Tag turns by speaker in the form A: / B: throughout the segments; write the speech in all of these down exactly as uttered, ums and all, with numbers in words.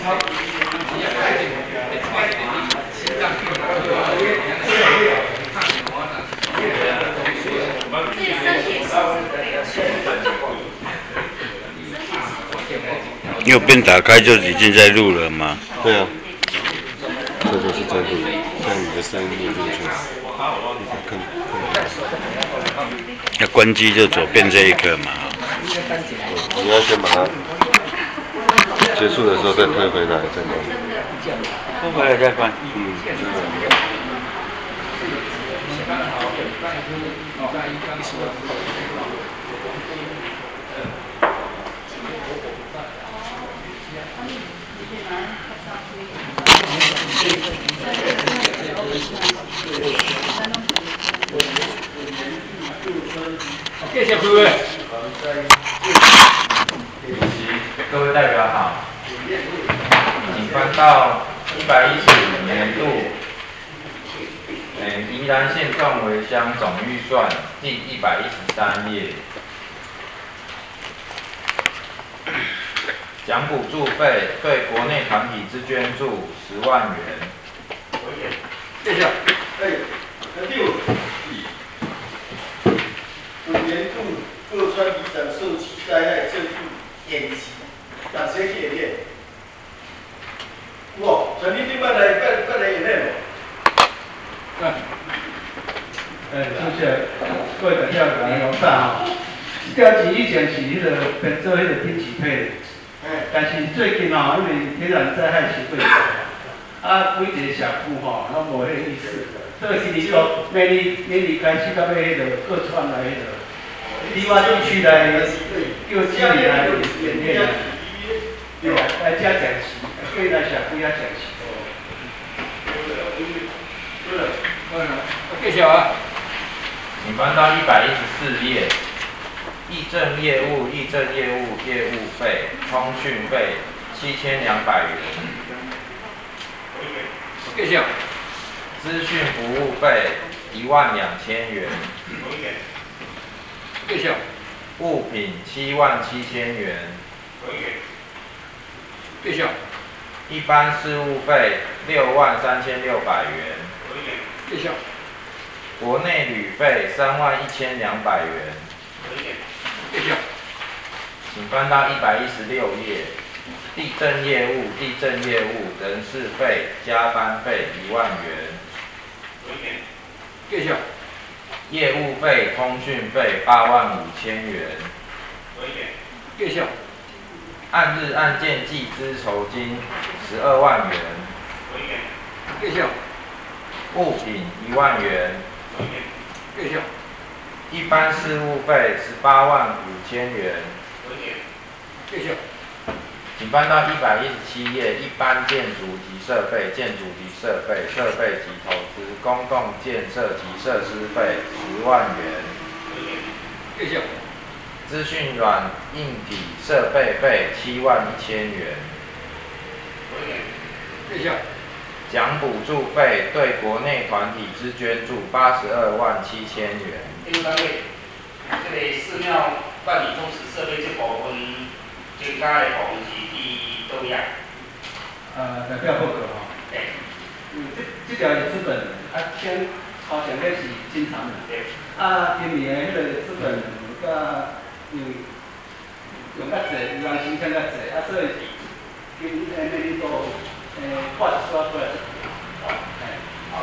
A: 右边打开就已经在录了吗？
B: 对啊，这就是在录，像你的声音录进去。看，看。
A: 要关机就左边这一个嘛。
B: 你要先把它结束的时候再推回来，再关。
A: 推回来再关。
B: 嗯。
C: 谢谢各位。
D: 各位代表好，请翻到一百一十五年度，诶，宜兰县壮围乡总预算第一百一十三页，奖补助费对国内团体之捐助十万元。
C: 谢谢。
E: 哎，六，本年度各川里长受其灾害赈助演习，感谢谢谢。哇，陈立兵办来办办来演练
C: 嗯。哎，谢谢各位大家来观赏哈。调起以前是迄个变做迄个天气配，哎，但是最近吼，因为天然灾害太过多，啊，每一个社区吼，拢无迄个意识，所以今年就每年每年开始到尾迄个各川来迄个。低洼地区来，叫家里来演练啊，对啊，来加讲习，叫伊来社区遐讲习。继续啊。
D: 请翻到一百一十四页，议政业务、议政业务业务费、通讯费七千两百元。
C: 继续。
D: 资讯服务费一万两千元。
C: 继续。
D: 物品七万七千元。
C: 继续。
D: 一般事务费六万三千六百元。
C: 继续。
D: 国内旅费三万一千两百元。
C: 继续。
D: 请翻到一百一十六页，地政业务、地政业务人事费、加班费一万元。
C: 继续。
D: 业务费、通讯费八万五千元。
C: 继续。
D: 按日按件计资酬金十二万元。
C: 继续。
D: 物品一万元。
C: 继续。
D: 一般事务费十八万五千元。
C: 继续。
D: 请翻到一百一十七页，一般建筑及设备、建筑及设备、设备及投资、公共建设及设施费十万元。
C: 继续。
D: 资讯软硬体设备费七万一千元。
C: 继续。
D: 奖补助费对国内团体之捐助八十二万七千元。
F: 第六单位，这个寺庙办理宗祠设备这部分增加的部分是第多样？
C: 呃，代表报告吼。
F: 对。
C: 嗯，这这条是资本，啊，先好像个是经常的。
F: 对。
C: 啊，今年迄个资本甲用用较济，有人申请较济，啊，所以今诶每年都诶挂一撮出来。好，哎，好。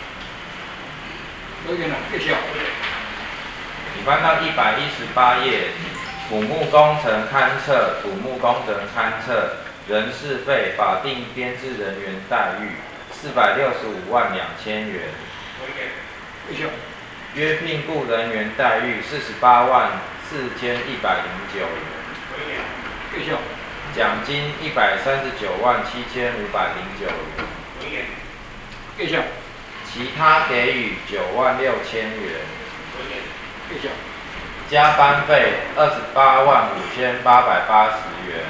C: 可以了，继续。
D: 你翻到一百一十八页，土木工程勘测、土木工程勘测人事费法定编制人员待遇四百六十五万两千元。
C: 继续。
D: 约聘雇人员待遇四十八万四千一百零九元。
C: 继续。
D: 奖金一百三十九万七千五百零九元。
C: 继续。
D: 其他给予九万六千元。
C: 继续。
D: 加班费二十八万五千八百八十元。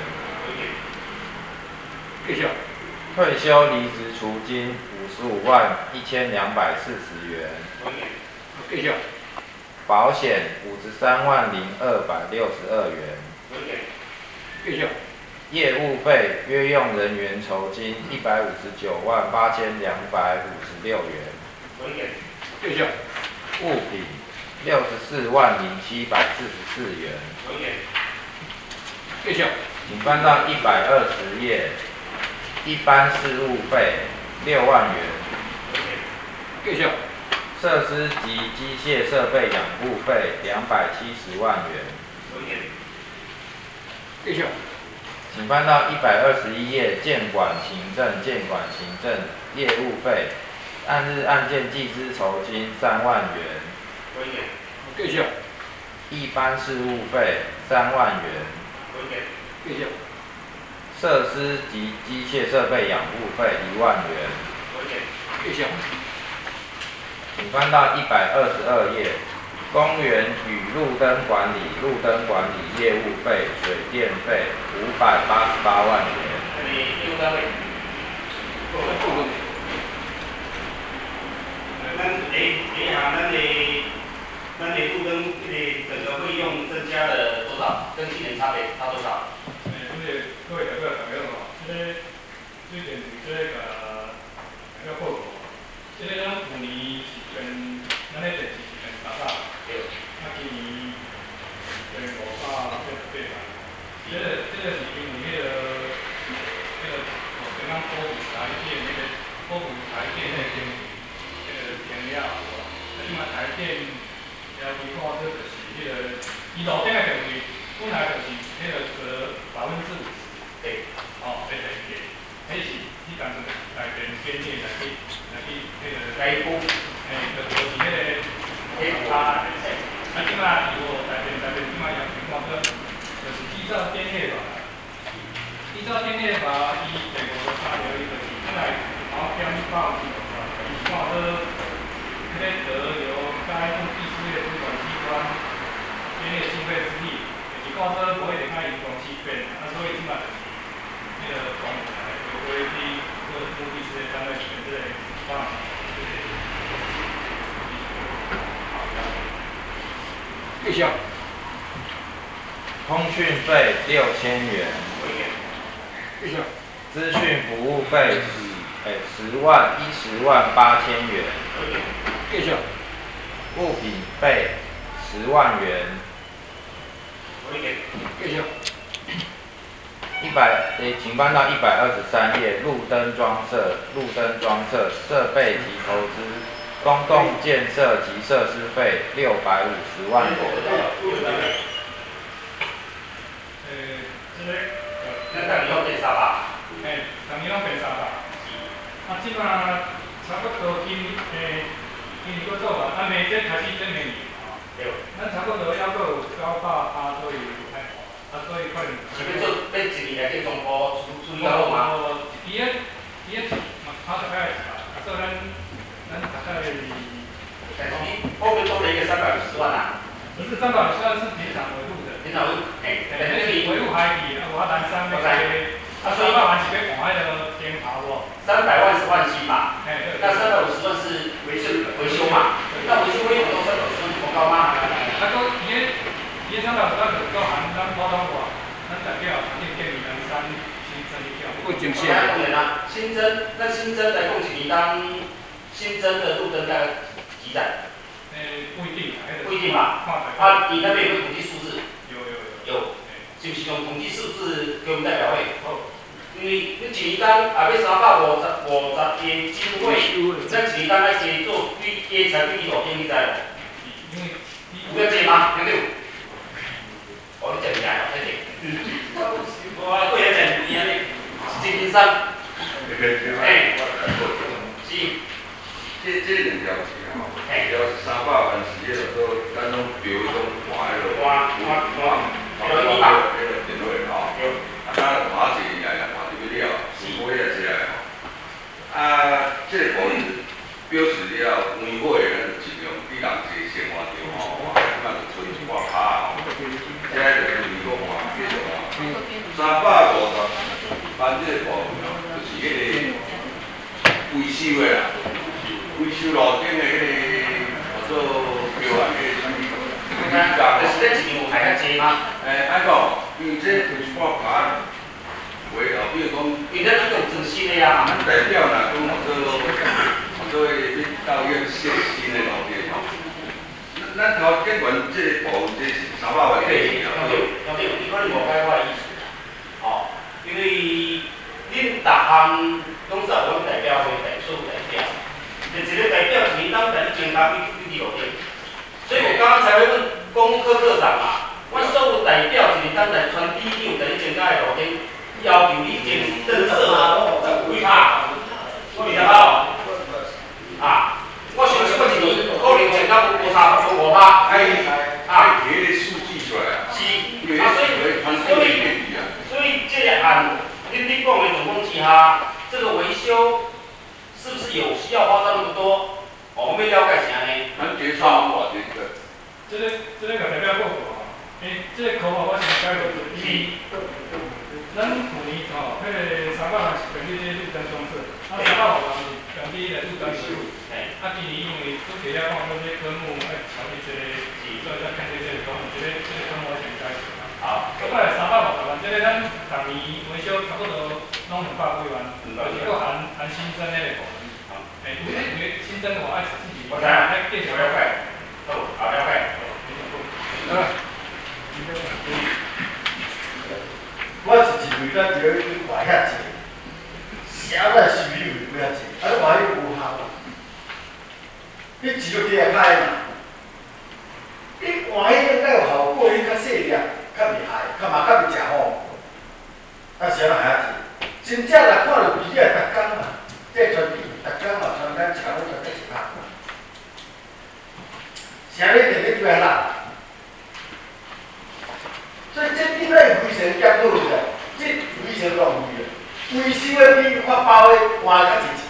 C: 继续。
D: 退休离职除金五十五万一千两百四十元。
C: 继续。
D: 保险五十三万零二百六十二元。
C: 继续。
D: 业务费约用人员酬金一百五十九万八千两百五十六元。
F: 回给。
C: 对象。
D: 物品六十四万零七百四十四元。
F: 回给。
C: 对象。
D: 请翻到一百二十页，一般事务费六万元。
C: 对象。
D: 设施及机械设备养护费两百七十万元。
C: 对象。
D: 请翻到一百二十一页，监管行政监管行政业务费，按日案件技师酬金三万元。
C: 对象。
D: 一般事务费三万元。
C: 对象。
D: 设施及机械设备养护费一万元。
C: 对象。
D: 请翻到一百二十二页，公园与路灯管理路灯管理业务费水电费五百八十八万元。
F: 咱诶诶下，咱的咱的路灯这个整个费用增加了多少？跟去年差别差多少？
G: 诶，这个各位代表大家好，这个最近这个大家报告，这个咱去年是变，咱的电视是变三百，啊今年变五百八十八万。这个这个是因为迄个迄个哦，刚刚补助台电迄个补助台电迄个经费，迄个停了后，啊即马台电了规划这就是迄个伊路顶的电费，本来就是迄个折百分之五十。
F: 对。
G: 哦，来电价，迄是迄当阵台电建议来去来去迄个。
F: 来补。
G: 诶，就就是迄个。迄差诶，啊即马如果台电台电即马样情况个，就是依照电业法，依照电业法伊第五十三条伊就是本来毛编报伊是看做，迄个得由该目的事业主管机关编列经费之力，就是看做无一定爱由公司编，啊所以即马就是迄个公务来回归去做目的事业单位选这个方案，这个。
C: 对象。
D: 通讯费六千元。
C: 对象。
D: 资讯服务费十诶十万一十万八千元。
C: 对象。
D: 物品费十万元。
C: 对象。
D: 一百诶，请翻到一百二十三页，路灯装设路灯装设设备及投资。公共建设及设施费六百五十万元。
G: 诶，这个，
F: 咱当年要变三百。
G: 诶，当年要变三百。啊，即马差不多今诶，今年要做嘛，啊，明天开始整明年。
F: 对。
G: 咱差不多还佫有九百趴左右爱花，啊，所以可能。
F: 是要做要一年来计总部处处理到好吗？
G: 哦，伊个伊个嘛，他大概是吧，所以咱咱大概。
F: 但是你后面多了一个三百五十万啊。
G: 不是三百五十万是平常维护的。
F: 平常维护，哎，
G: 但是你维护海底，啊，我南山那个，啊，三百万是要换那个电爬无？
F: 三百万是换新嘛？
G: 哎，对。
F: 那三百五十万是维修维修嘛？那维修费用都三百五十万这么高吗？
G: 啊，都伊个伊个三百五十万就够含咱包装过，咱代表环境电力南山新增一票。
C: 不经济。
F: 当然啦，新增那新增来供给你当新增的路灯大概几盏？
G: 诶，不一定，
F: 不一定吧？啊，你那边有没有统计数字？
G: 有有有。
F: 有，是不是用统计数字给我们代表会？好。因为你一年当啊要三百五十五十个经费，咱一年当爱加做几加才几多间，你知无？
G: 因为
F: 有要济吗？对不对？哦，你真厉害哦，真是。我过来真厉害嘞，是真山。哎，是。
H: 这这两条是吼，条三百万是迄个说，咱拢标迄种换迄个换换换换迄个电话吼，啊，咱换一年来换就要了，是买也是来吼。啊，这个部分表示了每买的咱就尽量比人济生活着吼，即摆就存一挂卡吼，这就是如果换继续换，三百五十万这个部分哦，就是迄个维修的啦。维修路顶的迄个做标案迄个什么？
F: 但是咱一年有开较济吗？
H: 诶，安讲，因为这就是看卡， 为哦，比如讲，
F: 因咱这种自信的呀。
H: 代表啦，讲或者或者要到院设新的路线吼。咱头建完这个部分，这是三百万的钱啊。
F: 对，对，对，你可能无解我的意思。哦，因为恁逐项拢是阮代表会代数代表，就一个代表一年当代你增加几几几路点。所以我刚刚才会问龚科科长嘛，阮所有代表一年当代传第一场代你增加的路点，要求你建灯设几拍，我二十八啊，我相信我一年可能增加有五三五五拍，哎，啊，
H: 提个数据出来啊。
F: 是，啊，所以所以所以这个案，恁恁讲的总共之下，这个维修是不是有需要花到那么多？哦，我们要了解啥呢？
H: 咱结算偌济个？
G: 这个这个代表报告吼，诶，这个科目我先解落去，因为咱去年吼，迄个三百万是根据这个单装设，啊三百万是根据来做单修，啊今年因为做其他讲说这科目爱调整这个，所以咱看这个科目，这个这个科目我先解释啊。好，过来三百五十万，这个咱逐年维修差不多拢两百几万，就是佫含含新增迄个部分。诶，有诶有诶新增的话爱自己，
F: 我知啊，
G: 爱继续
F: 了解，好，好了解。
E: 我是认为咱着去换遐济，啥个收入有遐济，啊，你换迄无效啊。你钱就摕来开嘛，你换迄个较有效果，你较细粒，较袂害，较嘛较袂食好。啊，啥人还遐济？真正来看着比啊，逐工嘛，这传递逐工嘛，传咱车拢传得一拍。啥你定咧做遐啦？所以这点咧非常检讨的，这非常浪费的。维修的比发包的换较济钱。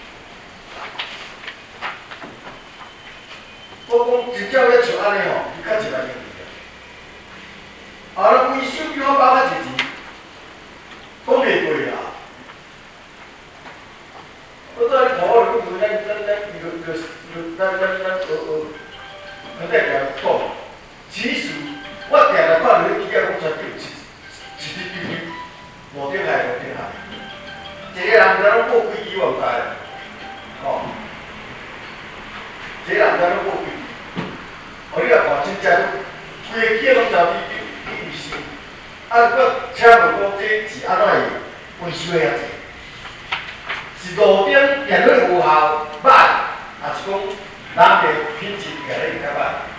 E: 我讲真正要像安尼吼，你较一万块。啊，咱维修比发包较济钱，讲袂过啦。我再看我就问咱咱咱就就就咱咱咱学学，咱代表讲，其实。我定定看到你记者讲出有一一日比比路顶海路顶海，一个人毋知拢过几支我毋知啦，吼，一个人毋知拢过几支，哦，你若看真正规个企拢交比比比维修，啊，搁请问讲这是安怎会维修遐济？是路顶电脑无效歹，还是讲人的品质越来越较歹？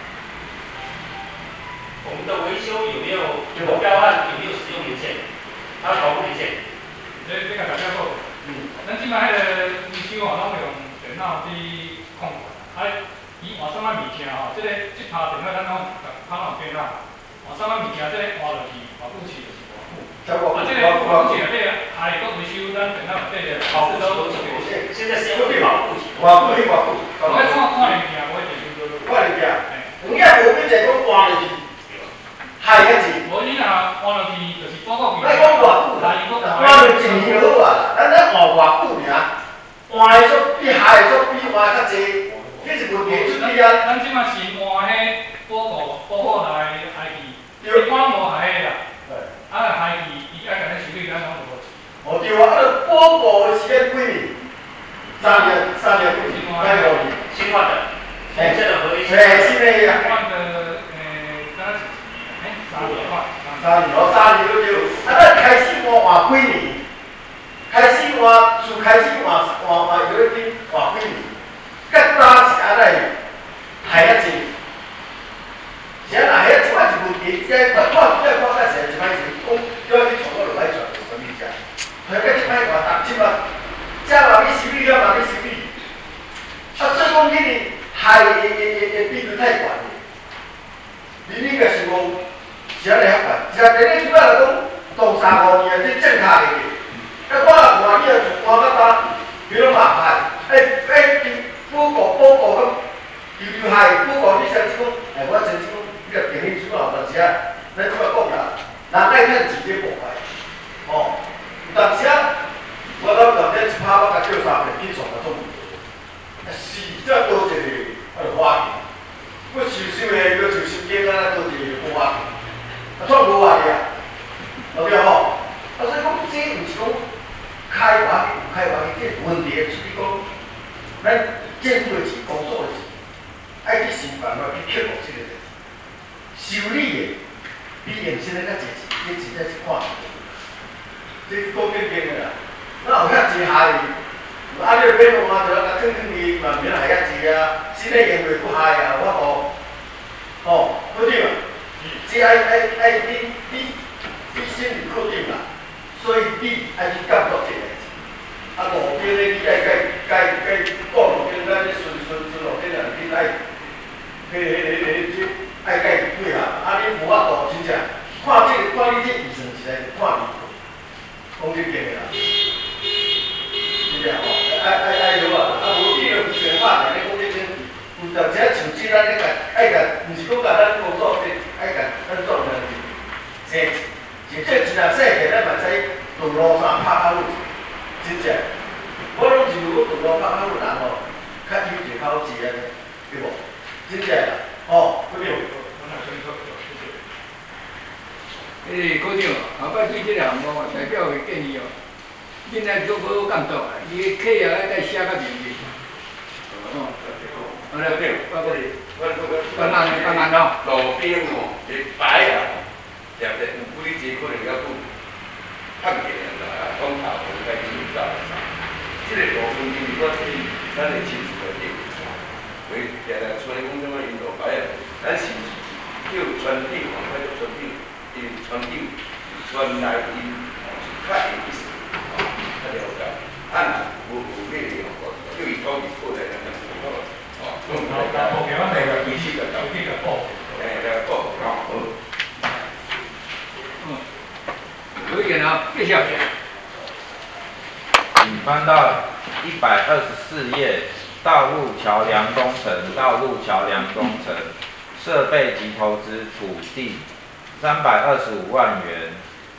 F: 我们的维修有没有有标案？有没有使用年限？它保护年限？
G: 这这个大家好。嗯。咱即摆迄个维修吼，拢用电脑去控管，啊，伊换什么物件吼，这个这拍电脑咱拢拍落电脑，换什么物件，这个换落去，换过去就是换久。啊，这个换过去内底还个维修，咱电脑内底的保护都是现
F: 现在是要对保护起。
E: 换过去换过。
G: 我看看零件，我一定就做。
E: 看零件，有影无变者讲换落去。害遐济，
G: 无你若换落去，就是报告
E: 咱讲偌久啦，换落一年就好啊，咱咱换偌久尔，换的足比害的足比换较济，这是问题出伫啊。
G: 咱即马是换迄报告报告来海记，一般无害的啦。啊，海记伊爱甲咱修理，咱拢无。
E: 哦对啊，啊，报告的时间几年？三年，三年几年？哪个年？
F: 新换的，现在的合约。
E: 哎，新的呀。
G: 换的，诶，刚是。三年换，
E: 三年哦，三年都对。啊，咱开始换换几年？开始换，自开始换换换有一点换几年？甲早是安尼，害遐济。啥啦？遐即摆是问题，即个看看即个看甲是一摆是讲，叫你从我落来转做什么物件？他甲一摆换达即摆，遮嘛你修理，遐嘛你修理。啊，所以讲你的害的的的的比率太悬了。你应该是讲。是安尼遐办，是啊，第日主要来讲，当三五年这正卡的，啊，我若看你啊，换到搭，比如麻烦，诶诶，报告报告讲，又又害报告，你先讲，诶，我先讲，你个电力主要但是啊，咱即摆讲啦，人爱趁钱这部分，哦，但是啊，我讲昨天一拍我甲叫三遍，你从来做唔到，啊是，这多一个，啊，就花钱，我收收的，要收收金啊，多一个无花钱。啊，创无话的啊，对不吼？啊，所以讲这有这问题就是讲，咱政府的钱、公所的钱，爱去想办法去克服这个代志。修理的比原先的较济钱，这钱才是看。这够经济的啦，那有遐济害，啊你免换就甲囥囥去，嘛免害遐济啊，新的用袂不害啊，我无，哦，好对嘛？只爱爱爱你你你先入确定啦，所以你爱去监督这个代志。啊路边咧，你爱该该该过路边，咱咧顺顺顺路边啊，你爱，迄个迄个迄个即爱该配合，啊你无法度真正，看这个看你这预算实在是看你。讲这个啦，是啊吼，爱爱爱有啊，啊无你著全拍来咧讲这个，有当时啊像即咱咧甲爱甲，毋是讲甲咱工作这爱甲咱做个，生真正真啊细个咱嘛知道路上拍较好，真正，我拢是如果道路拍较好人吼，较有一口气安尼，对无？真正啦，吼，不对。
I: 诶，科长，后摆对这个项目啊，代表会建议哦，恁来做好监督啊，伊个契约爱再写较明明。哦，好了，报告你。办案办案哦。
H: 路边哦，一摆啊，特别有几节可能要不看见啦，讲头我该知道。这个部分就是我对咱的亲属的定义，为定定出来讲什么因路摆啊，咱是叫村长，或者村长。因为村长村内因较有意思，较了解，按无有咩哦，叫伊到底过来咱就知道了，哦，咁大家 OK， 我哋个意思就就呢个报，诶，个报好。
I: 嗯，有点啊，谢谢。
D: 请翻到一百二十四页，道路桥梁工程，道路桥梁工程，设备及投资土地。三百二十五万元。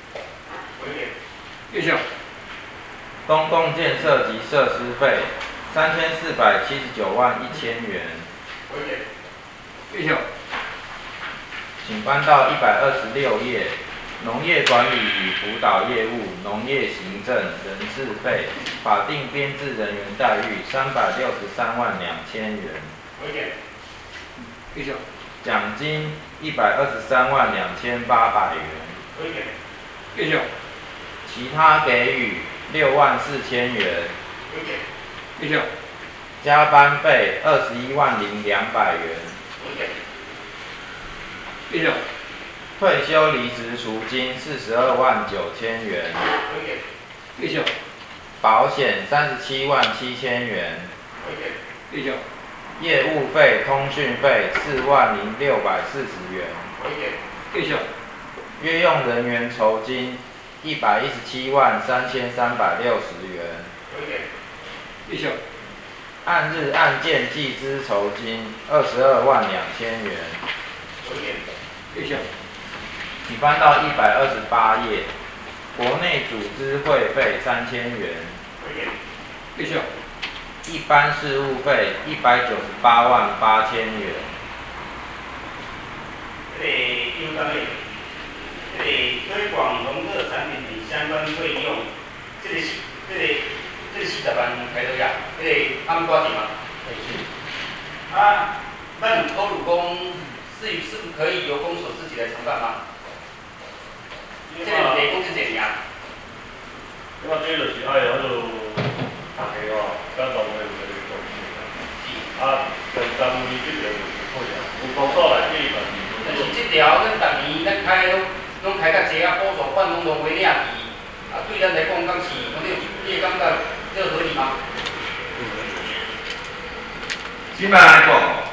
I: 谢谢。
D: 公共建设及设施费三千四百七十九万一千元。
I: 谢谢。
D: 请翻到一百二十六页，农业管理与辅导业务、农业行政、人事费、法定编制人员待遇三百六十三万两千元。
I: 谢谢。
D: 奖金一百二十三万两千八百元。
I: 谢谢。
D: 其他给予六万四千元。
I: 谢谢。
D: 加班费二十一万零两百元。
I: 谢谢。
D: 退休离职赎金四十二万九千元。
I: 谢谢。
D: 保险三十七万七千元。
I: 谢谢。
D: 业务费、通讯费四万零六百四十元。
I: 谢谢。
D: 约用人员酬金一百一十七万三千三百六十元。
I: 谢谢。
D: 按日按件计支酬金二十二万两千元。
I: 谢谢。
D: 你翻到一百二十八页，国内组织会费三千元。
I: 谢谢。
D: 一般事务费一百九十八万八千元。
F: 这个应当的，这个推广农特产品等相关费用，这个是这个这个四十万开头呀，这个按多少钱嘛？是。啊，那你考虑讲是是不可以由公所自己来承办吗？这个得公司怎样？
B: 因为这就是爱迄落大家哦，甲农会有一个共识啊，跟单位这边有配合，有工作来建议嘛。
F: 但是这条咱逐年咱开拢拢开较济啊，补助款拢拢袂领去，啊对咱来讲敢是，我你你会感觉这合理吗？
H: 即摆来讲哦，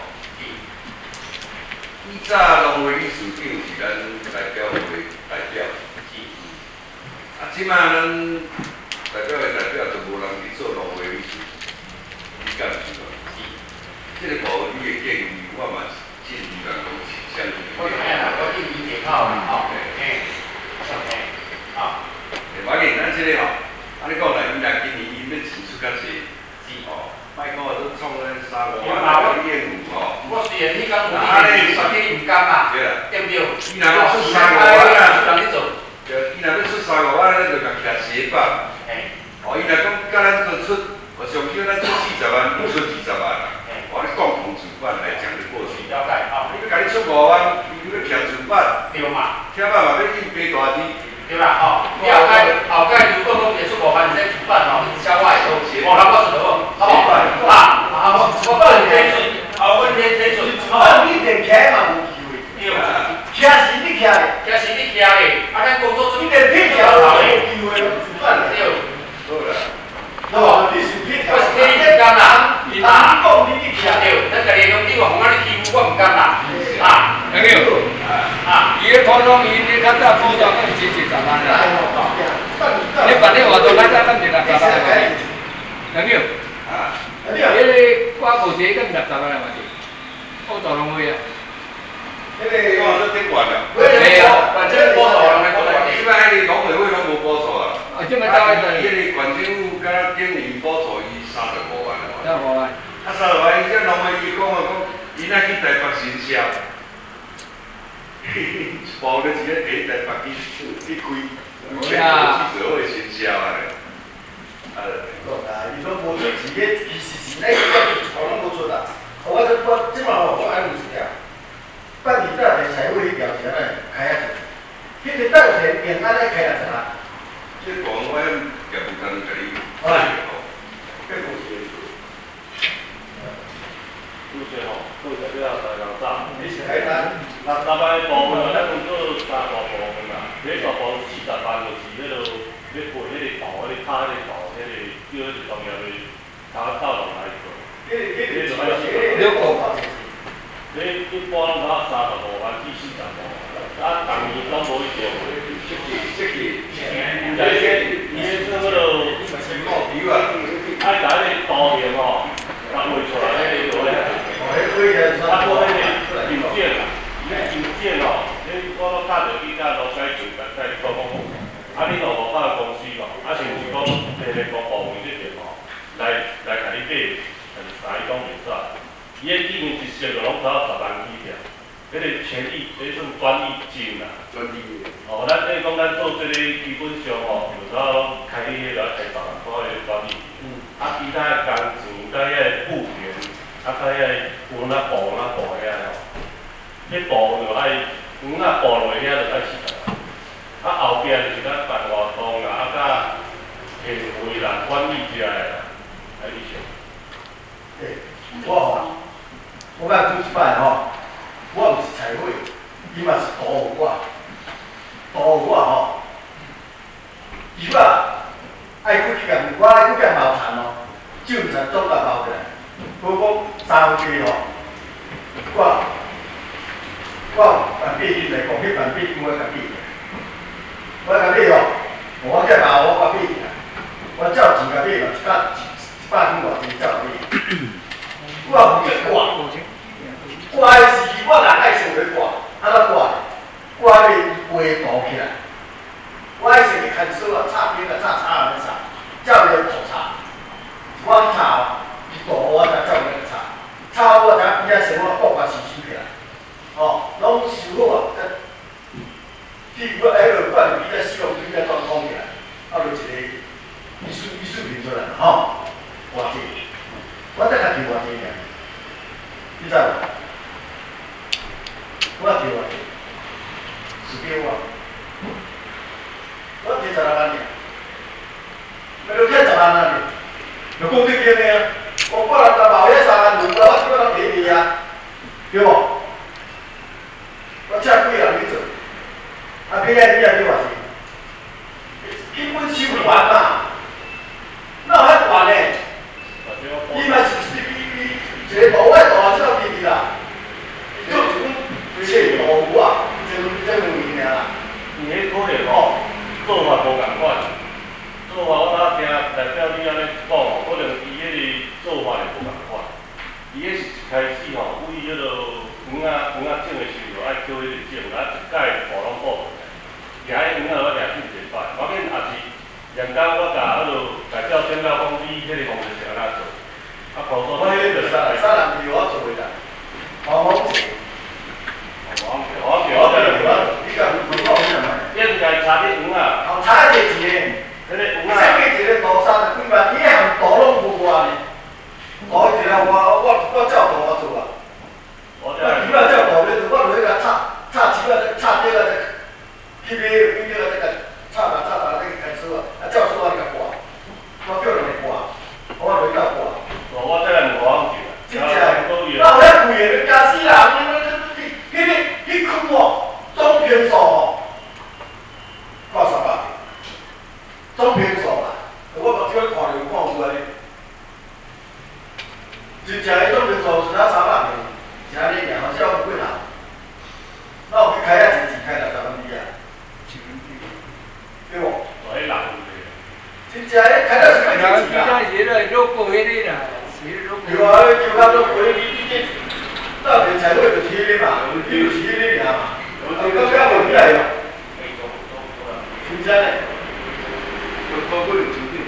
H: 以早农会理事长是咱代表会代表，啊，即摆咱代表的代表就无人去做农会理事，你敢是无？这个部分你的建议，我嘛是尽量讲是相信。
F: 我知影啦，我尽理解好啦，吼，嘿，嘿，啊，
H: 袂要紧，咱这个吼，安尼讲来，伊若今年伊要支出较济，是哦，莫讲话都创咧三五万个业务吼。
F: 我虽然迄讲有理，实际毋甘嘛，
H: 对啦，
F: 对不对？
H: 伊若要出三五万啊，
F: 人咧做，
H: 对，伊若要出三五万，咱就甲徛斜板，
F: 嘿，
H: 哦， 哦，伊来讲，甲咱做出，我上少咱出四十万，不出二十万啦。我咧共同主办来讲的过去。
F: 了解，好。
H: 你要甲你出五万，你要欠主办。
F: 对嘛？
H: 听办嘛要印八大字。
F: 对啦，吼，你后盖后盖如果讲结束五万，你再主办吼，消外都无人我出好，好不？啊，啊，我我问天水，啊，问天天水，
E: 啊，你连徛嘛有机会。
F: 对啦，
E: 徛是你徛的，
F: 徛是你徛的，啊，咱工作
E: 你连铁条都无机会主办的。
F: 对。
H: 好啦。
E: 哦，你是铁条。
F: 我是天天干啦，
E: 你哪讲你你徛
F: 对，咱家己兄弟话，我你欺负我唔敢啦，啊。
I: 朋友，啊，伊个普通伊你较早普通敢是真是十万啦。你办咧活动较早敢是六十万啦？朋友，啊，伊个挂布鞋敢六十万啦嘛是？我大龙会啊。
H: 迄个我都顶悬啦。
F: 对啊，反正补助人来补助你。
H: 即摆迄个农委会拢无补助啦。
F: 啊，即摆到迄个，
H: 迄个县政府甲经营补助伊三十五万啦。
I: 三十五万。
H: 啊，三十五万，伊这农委伊讲啊讲，伊若去台北行销。包个是咧第台北去去开，去记者会行销啊咧。啊，
E: 讲啦，伊拢无出钱嘅，其实是咧，我拢无出啦。我这我即摆吼，我安尼一条，办理大的财务表钱咧开下去，迄个大钱平安咧开下去啦。
H: 即讲我业务单甲你
E: 好啦，结果是。
B: 有些吼，做一个大老早，
E: 你是海南，
B: 那三摆部分，咱讲做三大部分啦。第一大部分四十万就是迄落要配迄个道，迄个卡迄个道，迄个叫迄个专业的卡斗来做。
E: 迄个迄个就爱是了个嘛。
B: 你一般拢卡三十五万至四十万，啊，逐年拢无一定会。
H: 设计设计，
B: 但是伊迄做迄落
H: 比啊，
B: 爱甲迄个道型吼，甲画出来迄个落来。
E: 哦，迄可以啊，
B: 啊，我迄个邮件啦，伊个邮件吼，你我都打着去甲罗改就甲甲伊讲讲，啊，你若无拍公司吼，啊，是毋是讲摕个公部门这边吼，来来甲你买，但是甲伊讲袂使，伊个基本一式就拢差十万起跳，迄个权益，迄算专利金啦。
H: 专利。
B: 哦，咱等于讲咱做这个基本上吼，就差开迄个来开十万块个专利，啊，其他的工钱甲遐个布源。啊，甲遐有哪布哪布遐吼，迄布就爱有哪布落遐就爱四十万，啊后壁就是咱办活动啦，啊甲协会啦、管理遮个啦，啊以上。
E: 诶，我吼，我捌做一摆吼，我毋是财会，伊嘛是导我，导我吼，伊话爱去甲我爱去甲毛产咯，就产总甲包起来。我讲三个吼，我我办笔记来讲，迄办笔记我甲笔，我甲笔吼，我这把我甲笔，我照钱甲笔嘛，一百一百几偌钱照笔，我唔去挂，挂的时我人爱想去挂，安怎挂？挂要画图起来，我爱先去看书啊，插边啊，插插安尼插，照着图插，我插哦。大我才照那个插，插我才比较什么国家是起起来，哦，拢收好啊，譬如我迄落管比较希望比较状况起来，啊，就一个艺术艺术品出来吼，偌济，我再甲抽偌济尔，你知无？我抽偌济，十九万，我摕十六万尔，要你欠十万啊你，就讲你见的啊。我过来就毛遐三万五，我基本上便宜啊，对无？我遮贵人去做，啊，别个你啊，你话是，基本收完嘛，哪有遐悬呢？伊嘛是是伊伊一个图画大少便宜啦，伊做一本册图啊，这这两年尔啦。
B: 伊迄可能吼，做法无共款。做法我哪听代表你安尼讲吼，可能伊迄个做法就无共款。伊迄是一开始吼，为迄落园仔园仔种的时候，爱叫迄个种，啊一届布拢布落来，掠迄园仔我掠几一摆，我免也是人工我甲迄落甲照检到讲你迄个方式是安怎做，啊布做。
E: 我迄个就是三三人是我做的啦，毛毛做。
B: 毛毛毛毛在了，
E: 你讲毛毛什么？
B: 应该差啲园仔。
E: 哦，差一个钱。迄个有啊，设计一个图三啊，你开到是卖
I: 然后
E: 钱啊。
I: 其他些都都不会的啦，其实都不
E: 对啊，就讲都不会，你你这到年才会就贴的嘛，你就贴的尔嘛，啊，到尾袂起来哟。真正嘞。我我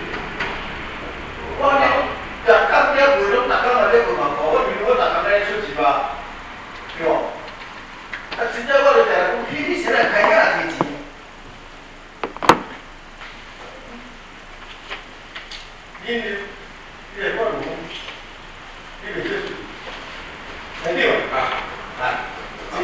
E: 我你逐工了卖，拢逐工来咧卖嘛，我因为我逐工来出钱嘛，对无？啊，真正我就定讲，你你先来开价来提钱。你你你来看路，你袂出钱，肯定啊啊，是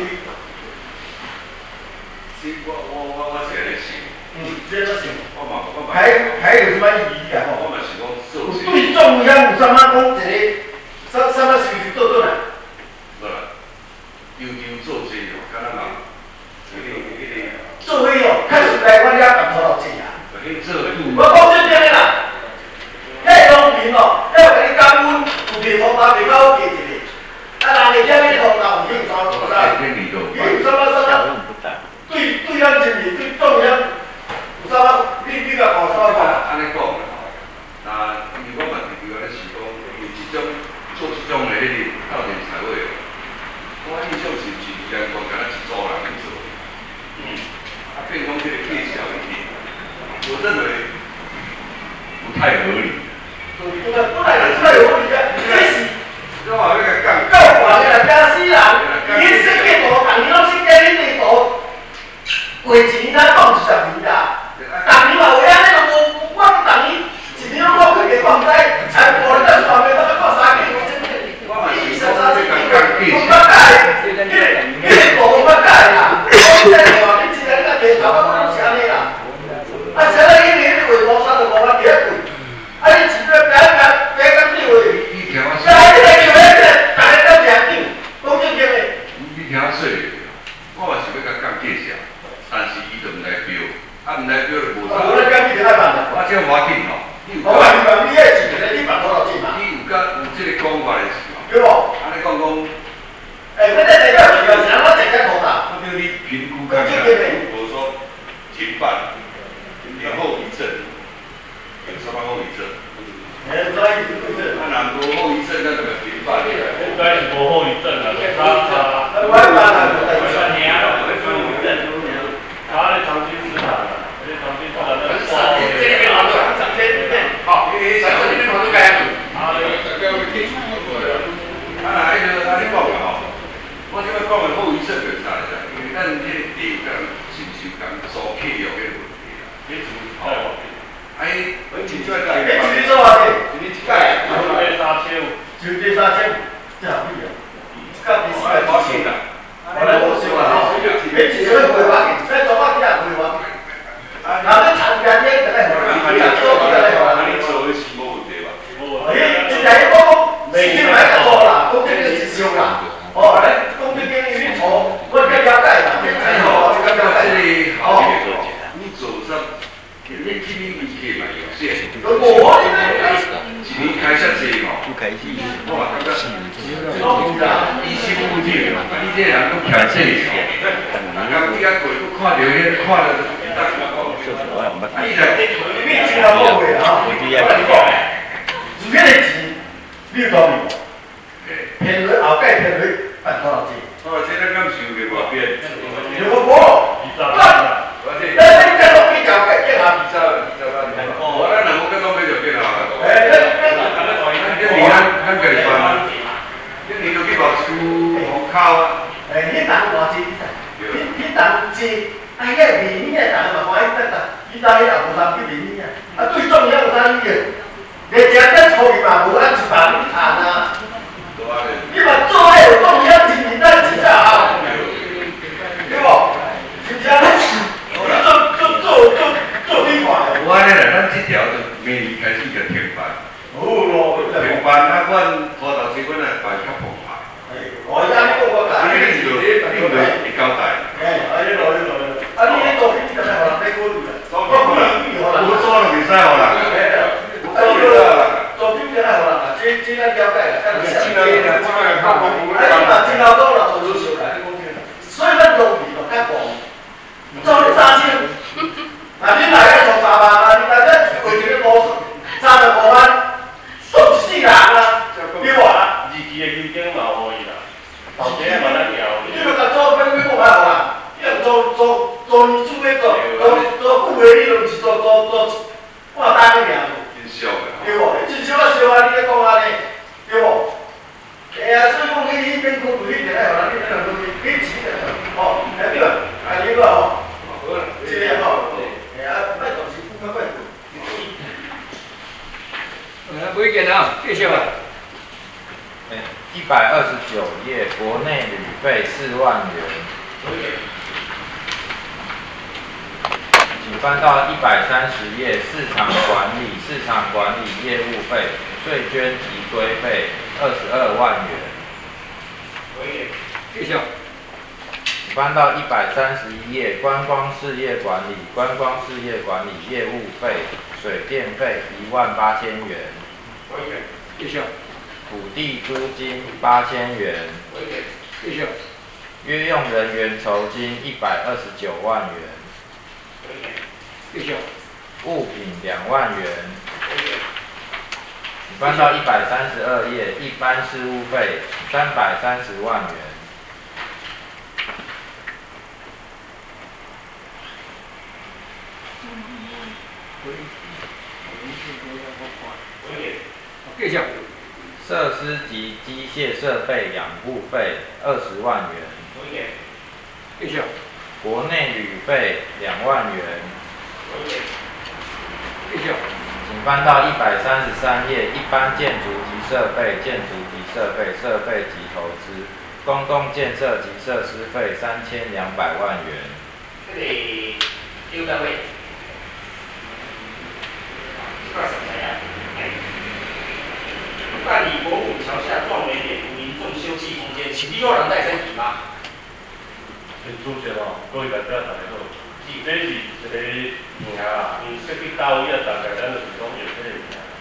H: 是我我我我是安尼想。
E: 嗯，这个是。
H: 我嘛我嘛。
E: 还还有什么意义啊？
H: 我嘛是讲做事。
E: 对中央有啥物讲一个，啥啥物事情做倒来？
H: 无啦，悠悠做事哦，敢若人，迄个迄个。
E: 做伙哦，较实在，我了办拖到钱啊。
H: 迄做拄。
E: 我讲真正的啦，迄农民哦，迄个你感恩，有地方拿袂到给一个，啊，人哋遐个土豆，伊有啥做啥？伊有啥物啥物？对对，咱人民对中央。有啥物？你你甲讲啥物？
H: 安尼讲啦，那因为我嘛是伫个咧想讲，因为即种做即种诶迄个斗阵财会，我印象是是阳光敢若一组人去做，嗯，啊变讲迄个介绍一点，我认为不太合理。
E: 不太不太不太合理啊！这是
H: 我话要甲讲，
E: 够坏个啦，惊死人！伊设计图，人伊拢设计恁个图，画钱咱讲一十年啦。逐年嘛有安尼就无，我逐年一年拢我开个房贷，才无咧咱上面咱看三年，一十三四年，我捌改，迄个迄个图我捌改啦。我现在话你真正你甲地头，我讲是安尼啦。啊，现在迄个迄个画图三十五万几啊贵，啊你钱要别别别讲你话，啊迄个叫迄个大家都正紧，讲正经的。
H: 你听我说，我嘛是要甲讲介绍，但是伊就毋来标。啊，毋来表就无啥。我咧讲你就爱办啦。我这要紧吼。我话你讲你迄钱就是你办多少钱嘛？你有甲有即个讲法的时候。对无？安尼讲讲。诶，我这代表是讲啥？我直接讲啦。我叫你评估看看，如果说停办，有后遗症，有什么后遗症？诶，所以后遗症。啊，若无后遗症，咱就停办。应该是无后遗症啦。他他。我办啦，我办年咯，我办后遗症。他的长期资产啦，这长期资产那个花，这边拿多少？这边这边，好，这边这边拿多少？啊，这个我听说过了。啊，那个安尼讲啦吼，我即摆讲的后遗症就是啥咧？因为咱迄个地讲承受讲租客用迄个问题啦，迄种吼，哎，我真正在。哎，一年做偌济？一年一届，一个月三千五，一个月三千五，这合理啊？甲比四百多钱啦。我来我想啦吼，你至少要回我，再做我几啊回我。啊，那你参加啲个咧，你做几个咧？那你做的是冇问题吧？咦，一日一讲，四千买个错啦，讲这个是少啦。哦，你讲这个你错，我更了解啦。哦，更了解。哦，你做啥？你去你理解嘛有限。我呢？一年开销济吼，不开心。我嘛感觉是。医生误解嘛，啊！你这人都徛这吼，人家比较贵，都看到迄看到就一大个讲。啊！你来，你真好讲话啊！我跟你讲，如果你钱，你有道理无？骗人后盖骗人，办多少钱？哦，这咱敢想袂外边。有无？我，咱你再讲比较盖见下比较，比较啦。我咱两个跟讲比较见下。哎，咱咱咱你咱咱家己办啊。你都去外出户口啊？诶，迄人偌济？迄迄人济，啊，迄个面面人嘛，看伊得啦，伊当伊也无通去面面啊。啊，最重要有啥意义？你食得粗伊嘛无按一百你谈啊。你嘛做迄有重要钱，你咱真正好，对无？真正，你做做做做做你看。我安尼啦，咱这条就明年开始就停办。好咯，停办啊，阮拖头前阮来办较澎湃。我而家你讲我讲，你你就你就会交代。哎，啊，你落你落，啊，你迄作品就系互人睇过了，作品你互人，我做就袂使互人。啊，你落作品就系互人啊，这这咱了解啦，咱就想。啊，你嘛真老多啦，做出手来，你讲听。所以咱农民就较讲，做你三千，那你来个做三万啊，你大家为一个五十。
I: 呃，不意见啊，继续啊。
D: 哎，一百二十九页，国内旅费四万元。
F: 不意见。
D: 请翻到一百三十页，市场管理，市场管理业务费，税捐及规费二十二万元。
F: 不意见。
I: 继续。
D: 翻到一百三十一页，观光事业管理，观光事业管理业务费，水电费一万八千元。
F: 不意见。
I: 继续。
D: 土地租金八千元。
F: 不意见。
I: 继续。
D: 约用人员酬金一百二十九万元。
F: 不意见。
I: 继续。
D: 物品两万元。
F: 不意见。
D: 翻到一百三十二页，一般事务费三百三十万元。
F: 不意见。
I: 继续。
D: 设施及机械设备养护费二十万元。
F: 不意见。
I: 继续。
D: 国内旅费两万元。
F: 不意见。
I: 继续。
D: 请翻到一百三十三页，一般建筑及设备、建筑及设备、设备及投资、公共建设及设施费三千两百万元。
F: 这个丢单位，这块什么呀？办理国五桥下壮美点湖民众休憩空间，请你有人带身体吗？
B: 陈主席哦，各位大家大家好，是这是一个名啊，因设计到位啊，大概咱就是讲用这个名。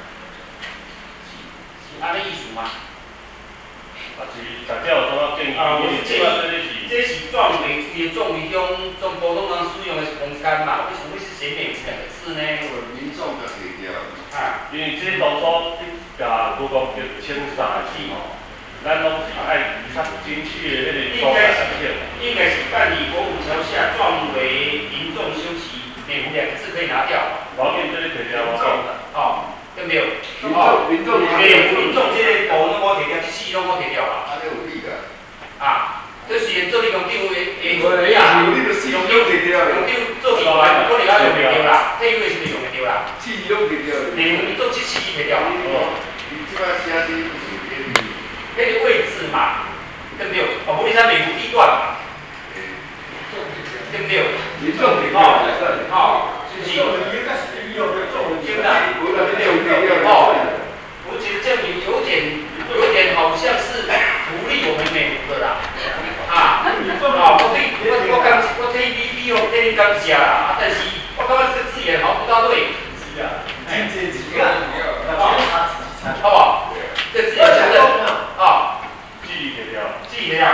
F: 是安尼意思吗？
B: 啊是，大家有怎啊建议？
F: 啊，我是建议，
B: 这
F: 这是壮美区的壮美中中普通人使用的空间嘛，为什么会是写美这两个字呢？
H: 民众就提掉。
F: 啊，
B: 因为这当初甲国光叫青山的时候，咱拢是爱较精确的迄个所在表现。
F: 应该是办理国五桥下壮为民众休息，美湖两个字可以拿掉。
B: 老面这里可以掉，我讲的。
F: 哦，对不对？
H: 哦，民众
F: 美湖民众这个部拢我摕掉，这四拢我摕掉啦。
H: 啊，这有理个。
F: 啊，这是做你工厂的的做
H: 对啊，有你就四种摕掉了。
F: 工厂做起来，可能也用袂着啦，退休的是袂用袂着啦。
H: 四种摕掉了。
F: 美湖民众这四摕掉啦。
H: 哦，你即摆写这不是变？
F: 那个位置嘛，对不对？哦，不是在美湖地段嘛，对不对？
H: 民众摕掉了。
F: 哦，是不是？真的。哦，我觉得这样有点，有点好像是鼓励我们美湖的啦。啊，啊，我对，我我感，我对你你哦，对你感谢啦。啊，但是我感觉这个字眼好像不大对。
E: 是啊，
F: 哎，
E: 这几个，
F: 好不好？这字眼真的啊，
B: 记忆摕掉。
F: 记忆摕掉。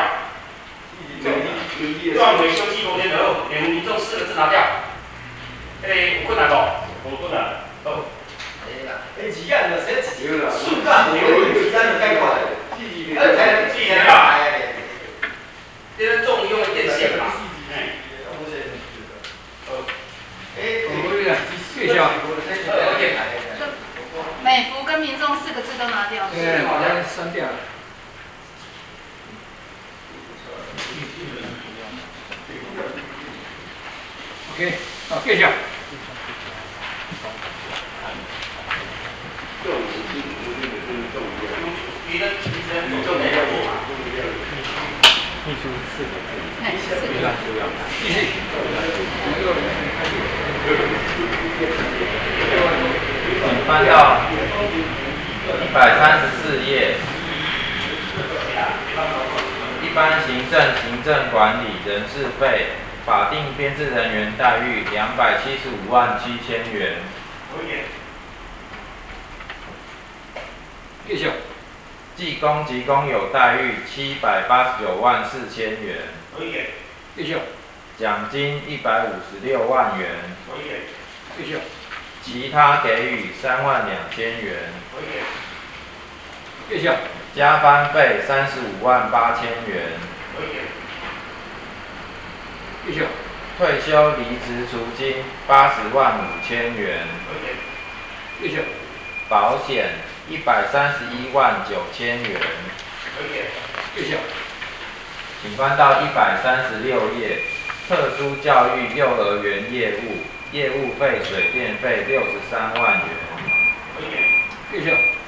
F: 壮美休憩空间，然后美湖民众四个字拿掉。诶，有困难不？
B: 无困难。
F: 哦。
E: 哎呀，哎，字眼就写字，顺干没有字眼就改过来，而且
F: 记忆摕掉。这是重用的电线嘛？哎。
E: 哎，
I: 继续啊。
J: 美孚跟民众四个字都拿掉。
I: 对，把它删掉了。OK， 好，继续。
F: 你的你的就没有过嘛？
J: 哎，四个。
I: 继续。
D: 请翻到一百三十四页，一般行政、行政管理、人事费、法定编制人员待遇两百七十五万七千元。
I: 继续。
D: 技工及工友待遇七百八十九万四千元。
I: 继续。
D: 奖金一百五十六万元。
I: 继续。
D: 其他给予三万两千元。
I: 继续。
D: 加班费三十五万八千元。
I: 继续。
D: 退休离职赎金八十万五千元。
I: 继续。
D: 保险一百三十一万九千元。
I: 继续。
D: 请翻到一百三十六页，特殊教育幼儿园业务，业务费、水电费六十三万元。
I: 继续。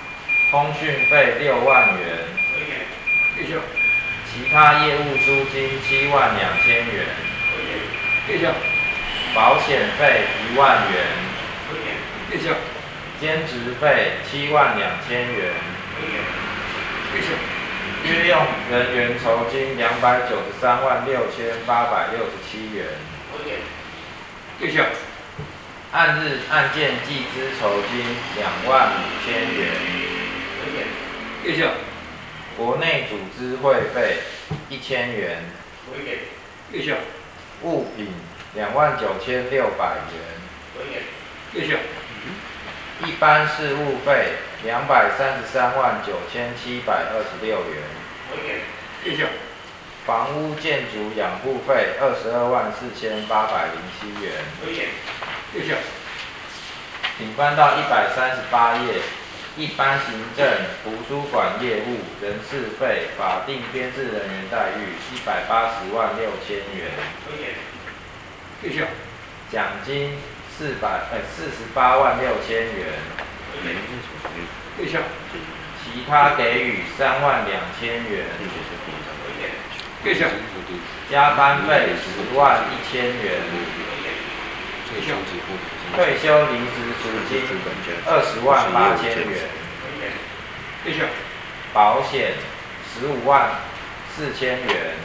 D: 通讯费六万元。
I: 继续。
D: 其他业务租金七万两千元。
I: 继续。
D: 保险费一万元。
I: 继续。
D: 兼职费七万两千元。
I: 继续。
D: 约用人员酬金两百九十三万六千八百六十七元。
I: 继续。
D: 按日案件计支酬金两万五千元。
I: 继续。
D: 国内组织会费一千元。
I: 继续。
D: 物品两万九千六百元。
I: 继续。
D: 一般事务费两百三十三万九千七百二十六元。
I: 继续。
D: 房屋建筑养护费二十二万四千八百零七元。
I: 继续。
D: 请翻到一百三十八页，一般行政图书馆业务人事费法定编制人员待遇一百八十万六千元。
I: 继续。
D: 奖金四百呃四十八万六千元。
I: 继续。
D: 其他给予三万两千元。
I: 继续。
D: 加班费十万一千元。
I: 继续。
D: 退休临时赎金二十万八千元。
I: 继续。
D: 保险十五万四千元。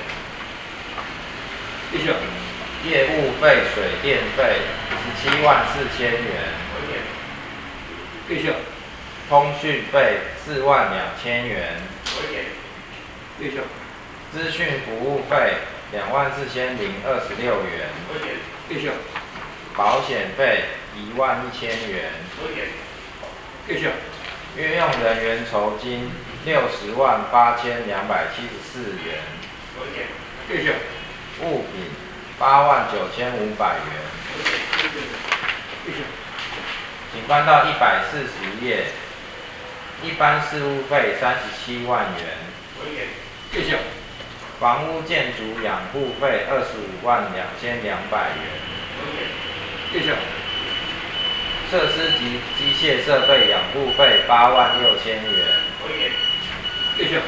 I: 继续。
D: 业务费水电费十七万四千元。
I: 继续。
D: 通讯费四万两千元。
I: 继续。
D: 资讯服务费两万四千零二十六元。
I: 继续。
D: 保险费一万一千元。
I: 继续。
D: 约用人员酬金六十万八千两百七十四元。
I: 继续。
D: 物品八万九千五百元。
I: 继续。
D: 请翻到一百四十页，一般事务费三十七万元。
I: 继续。
D: 房屋建筑养护费二十五万两千两百元。
I: 继续。
D: 设施及机械设备养护费八万六千元。
I: 继续。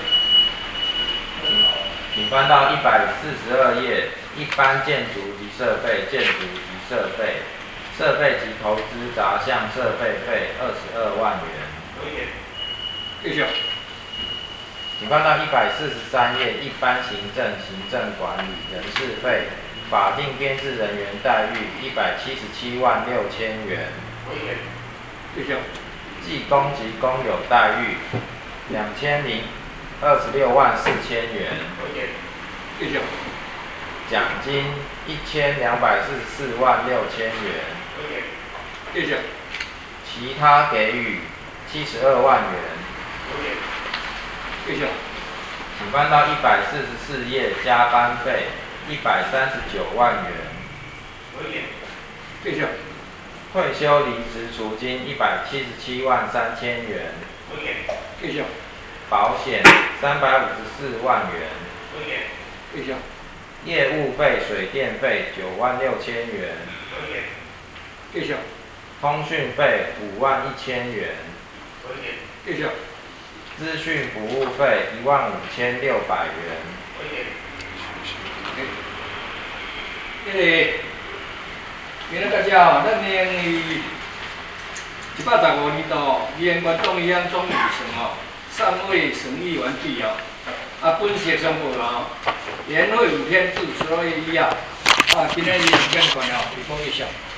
D: 请翻到一百四十二页，一般建筑及设备、建筑及设备、设备及投资杂项设备费二十二万元。
I: 继续。
D: 请翻到一百四十三页，一般行政、行政管理、人事费、法定编制人员待遇一百七十七万六千元。
I: 继续。
D: 技工及工友待遇两千零二十六万四千元。
I: 继续。
D: 奖金一千两百四十四万六千元。
I: 继续。
D: 其他给予七十二万元。
I: 继续。
D: 请翻到一百四十四页，加班费一百三十九万元。
I: 继续。
D: 退休离职赎金一百七十七万三千元。
I: 继续。
D: 保险三百五十四万元。
I: 继续。
D: 业务费水电费九万六千元。
I: 继续。
D: 通讯费五万一千元。
I: 继续。
D: 资讯服务费一万五千六百元。
I: 迄个，今仔大家哦，咱的一百十五年度议员关众议院总议程哦，尚未审议完毕哦。啊，本席宣布哦，原会五天至十二月一号，啊，今天议员监管哦，提供一下。